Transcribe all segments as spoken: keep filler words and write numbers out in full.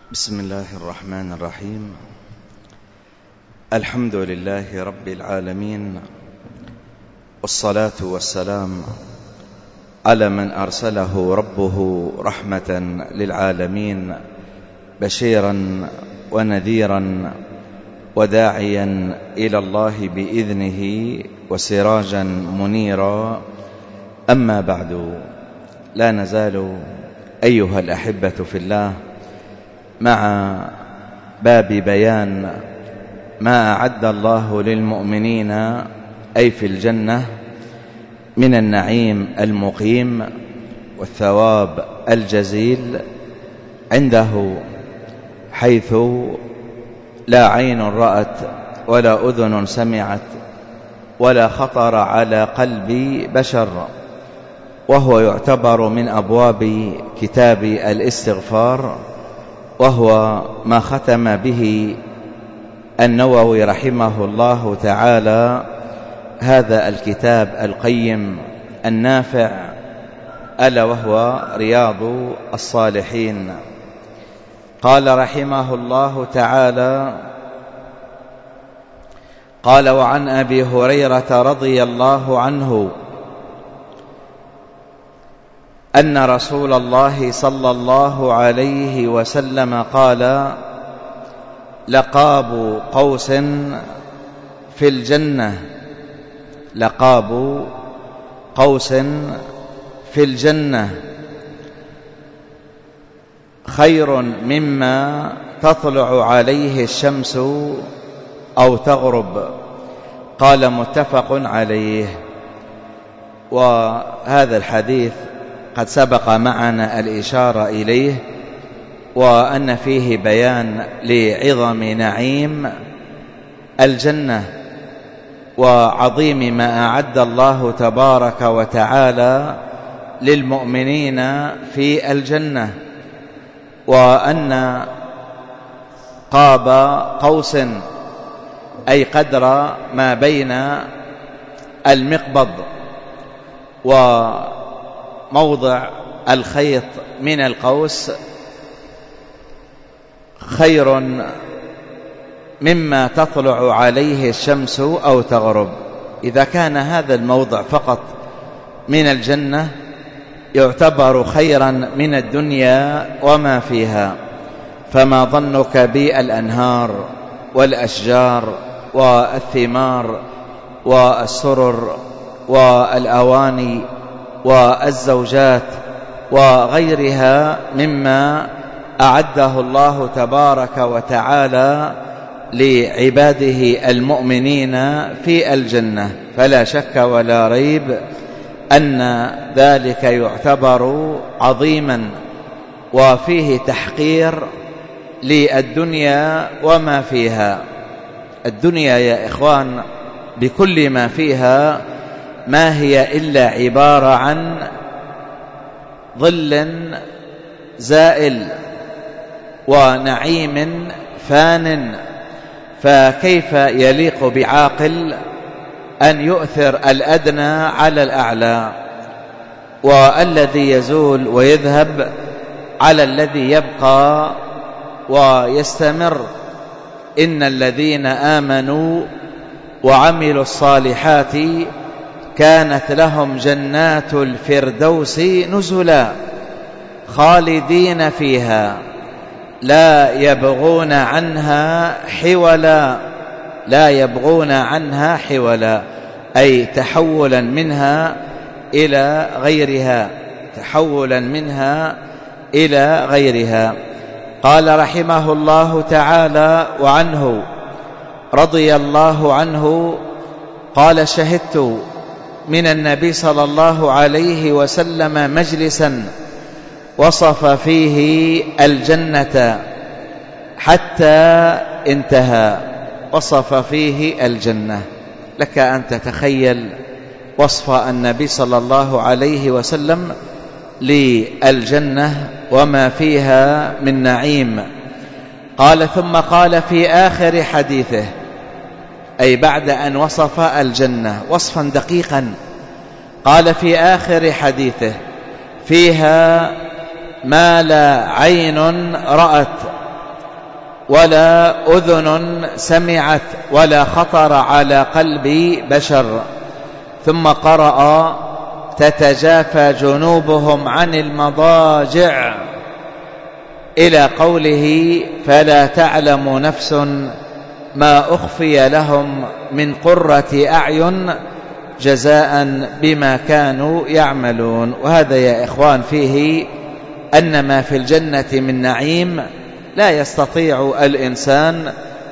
بسم الله الرحمن الرحيم. الحمد لله رب العالمين، والصلاة والسلام على من أرسله ربه رحمة للعالمين، بشيرا ونذيرا وداعيا إلى الله بإذنه وسراجا منيرا. أما بعد، لا نزال أيها الأحبة في الله مع باب بيان ما أعد الله للمؤمنين أي في الجنة من النعيم المقيم والثواب الجزيل عنده، حيث لا عين رأت ولا أذن سمعت ولا خطر على قلب بشر، وهو يعتبر من أبواب كتاب الاستغفار، وهو ما ختم به النووي رحمه الله تعالى هذا الكتاب القيم النافع، ألا وهو رياض الصالحين. قال رحمه الله تعالى: قال: وعن أبي هريرة رضي الله عنه أن رسول الله صلى الله عليه وسلم قال: لقاب قوس في الجنة لقاب قوس في الجنة خير مما تطلع عليه الشمس أو تغرب. قال: متفق عليه. وهذا الحديث قد سبق معنا الإشارة إليه، وأن فيه بيان لعظم نعيم الجنة وعظيم ما أعد الله تبارك وتعالى للمؤمنين في الجنة، وأن قاب قوس أي قدر ما بين المقبض وموضع الخيط من القوس خير مما تطلع عليه الشمس أو تغرب. إذا كان هذا الموضع فقط من الجنة يعتبر خيرا من الدنيا وما فيها، فما ظنك بالأنهار والأشجار والثمار والسرر والأواني والزوجات وغيرها مما أعده الله تبارك وتعالى لعباده المؤمنين في الجنة. فلا شك ولا ريب أن ذلك يعتبر عظيما وفيه تحقير للدنيا وما فيها. الدنيا يا إخوان بكل ما فيها ما هي إلا عبارة عن ظل زائل ونعيم فان، فكيف يليق بعاقل أن يؤثر الأدنى على الأعلى، والذي يزول ويذهب على الذي يبقى ويستمر؟ إن الذين آمنوا وعملوا الصالحات كانت لهم جنات الفردوس نزلا خالدين فيها لا يبغون عنها حولا لا يبغون عنها حولا أي تحولا منها إلى غيرها تحولا منها إلى غيرها. قال رحمه الله تعالى: وعنه رضي الله عنه قال: شهدت من النبي صلى الله عليه وسلم مجلسا وصف فيه الجنة حتى انتهى. وصف فيه الجنة، لك أن تتخيل وصف النبي صلى الله عليه وسلم للجنة وما فيها من نعيم. قال: ثم قال في آخر حديثه، أي بعد أن وصف الجنة وصفا دقيقا، قال في آخر حديثه: فيها ما لا عين رأت ولا أذن سمعت ولا خطر على قلب بشر. ثم قرأ تتجافى جنوبهم عن المضاجع إلى قوله فلا تعلم نفس ما أخفي لهم من قرة أعين جزاء بما كانوا يعملون. وهذا يا إخوان فيه أن ما في الجنة من نعيم لا يستطيع الإنسان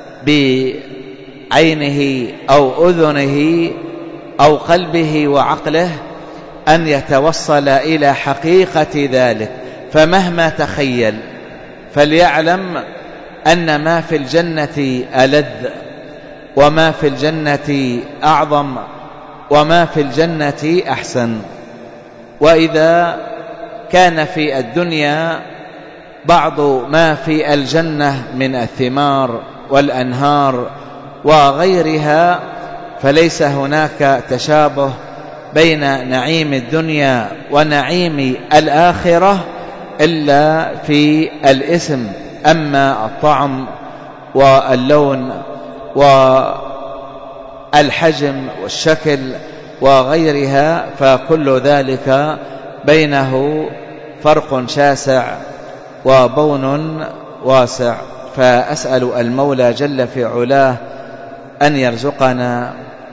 بعينه أو أذنه أو قلبه وعقله أن يتوصل إلى حقيقة ذلك، فمهما تخيل فليعلم أن ما في الجنة ألذ، وما في الجنة أعظم، وما في الجنة أحسن. وإذا كان في الدنيا بعض ما في الجنة من الثمار والأنهار وغيرها، فليس هناك تشابه بين نعيم الدنيا ونعيم الآخرة إلا في الاسم. أما الطعم واللون والحجم والشكل وغيرها فكل ذلك بينه فرق شاسع وبون واسع. فأسأل المولى جل في علاه أن يرزقنا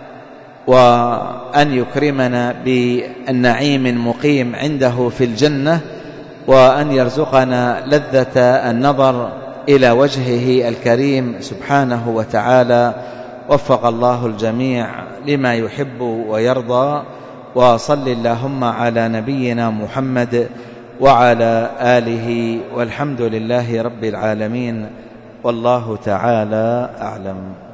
وأن يكرمنا بالنعيم مقيم عنده في الجنة، وأن يرزقنا لذة النظر إلى وجهه الكريم سبحانه وتعالى. وفق الله الجميع لما يحب ويرضى. وصل اللهم على نبينا محمد وعلى آله، والحمد لله رب العالمين، والله تعالى أعلم.